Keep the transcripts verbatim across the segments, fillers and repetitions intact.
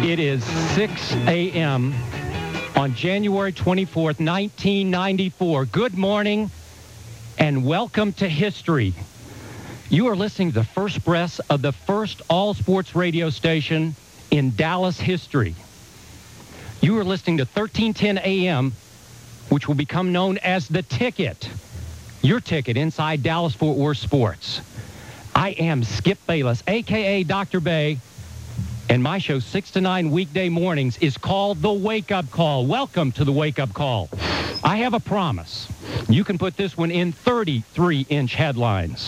It is six a m on January twenty-fourth, nineteen ninety-four. Good morning and welcome to history. You are listening to the first breath of the first all-sports radio station in Dallas history. You are listening to thirteen ten a m, which will become known as The Ticket, your ticket inside Dallas-Fort Worth sports. I am Skip Bayless, a k a. Doctor Bay, and my show six to nine weekday mornings is called The Wake Up Call. Welcome to The Wake Up Call. I have a promise. You can put this one in thirty-three inch headlines.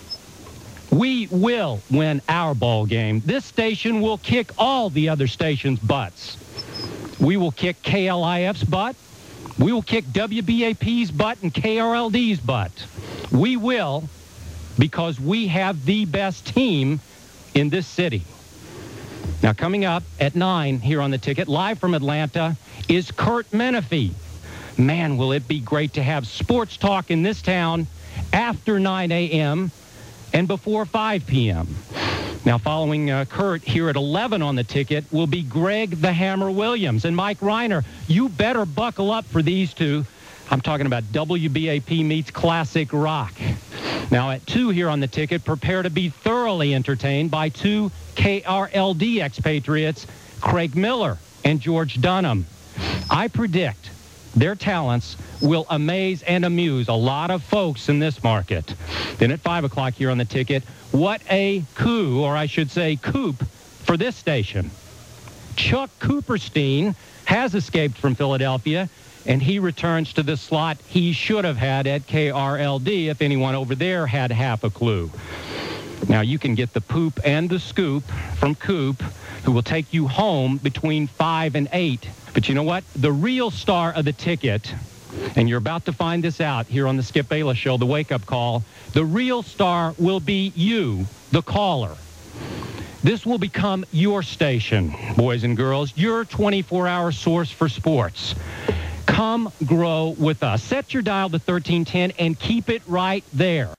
We will win our ball game. This station will kick all the other stations' butts. We will kick K L I F's butt. We will kick W B A P's butt and K R L D's butt. We will, because we have the best team in this city. Now, coming up at nine here on The Ticket, live from Atlanta, is Curt Menefee. Man, will it be great to have sports talk in this town after nine a m and before five p m Now, following uh, Curt here at eleven on The Ticket will be Greg the Hammer Williams and Mike Reiner. You better buckle up for these two. I'm talking about W B A P meets classic rock. Now, at two here on The Ticket, prepare to be thoroughly entertained by two K R L D expatriates, Craig Miller and George Dunham. I predict their talents will amaze and amuse a lot of folks in this market. Then at five o'clock here on The Ticket, what a coup, or I should say coup, for this station. Chuck Cooperstein has escaped from Philadelphia, and he returns to the slot he should have had at K R L D if anyone over there had half a clue. Now, you can get the poop and the scoop from Coop, who will take you home between five and eight. But you know what? The real star of The Ticket, and you're about to find this out here on the Skip Bayless Show, The Wake Up Call, the real star will be you, the caller. This will become your station, boys and girls, your twenty-four hour source for sports. Come grow with us. Set your dial to thirteen ten and keep it right there.